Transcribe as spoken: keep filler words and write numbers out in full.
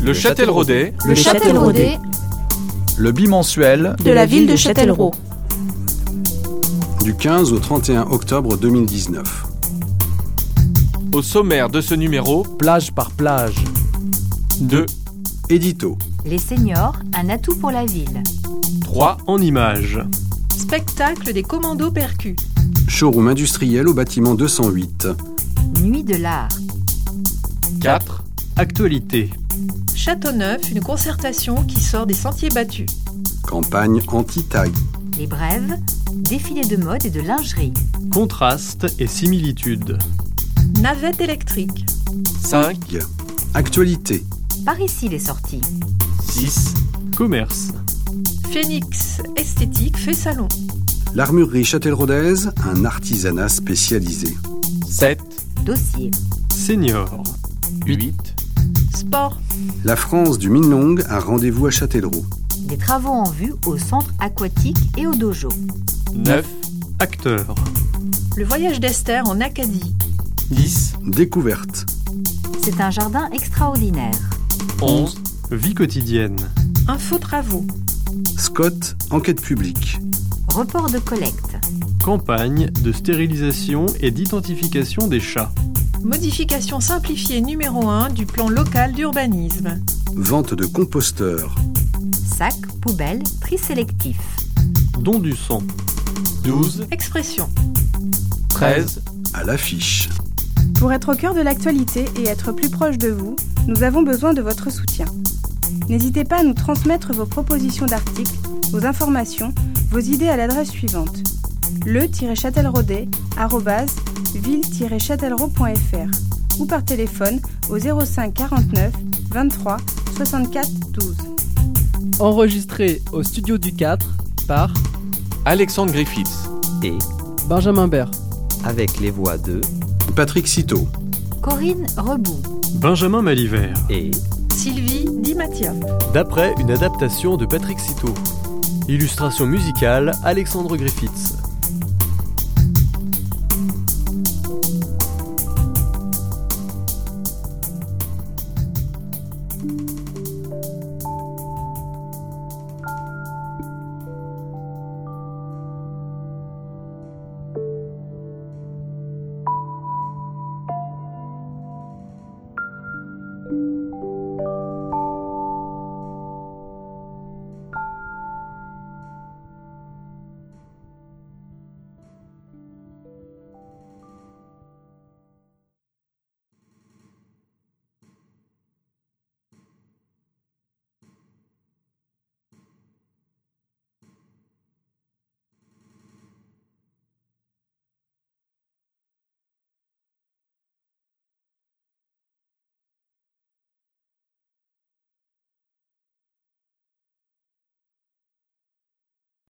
Le Châtelleraudais. Le Châtelleraudais. Le bimensuel De la ville de Châtellerault. Du quinze au trente et un octobre deux mille dix-neuf. Au sommaire de ce numéro, plage par plage. deux. Édito. Les seniors, un atout pour la ville. trois. En images. Spectacle des commandos percus. Showroom industriel au bâtiment deux cent huit. Nuit de l'art. quatre. Actualité. Châteauneuf, une concertation qui sort des sentiers battus. Campagne anti-tag. Les brèves, défilé de mode et de lingerie. Contraste et similitude. Navette électrique. cinq. Actualité. Par ici les sorties. six. Commerce. Phoenix esthétique fait salon. L'armurerie châtelleraudaise, un artisanat spécialisé. sept. Dossier. Senior. huit. Sport. La France du Minlong a rendez-vous à Châtellerault. Des travaux en vue au centre aquatique et au dojo. neuf. Acteurs. Le voyage d'Esther en Acadie. dix. Découverte. C'est un jardin extraordinaire. onze. Vie quotidienne. Info travaux. Scott, enquête publique. Report de collecte. Campagne de stérilisation et d'identification des chats. Modification simplifiée numéro un du plan local d'urbanisme. Vente de composteurs. Sac, poubelle, tri sélectif. Don du sang. douze. Expression. treize. À l'affiche. Pour être au cœur de l'actualité et être plus proche de vous, nous avons besoin de votre soutien. N'hésitez pas à nous transmettre vos propositions d'articles, vos informations, vos idées à l'adresse suivante: le-châtelleraudais arobase ville-châtellerault point fr ou par téléphone au zéro cinq quarante-neuf vingt-trois soixante-quatre douze. Enregistré au studio du quatre par Alexandre Griffiths et Benjamin Bert, avec les voix de Patrick Citeau. Corinne Rebout. Benjamin Malivert et Sylvie Di Mattia. d'après une adaptation de Patrick Citeau. Illustration musicale Alexandre Griffiths.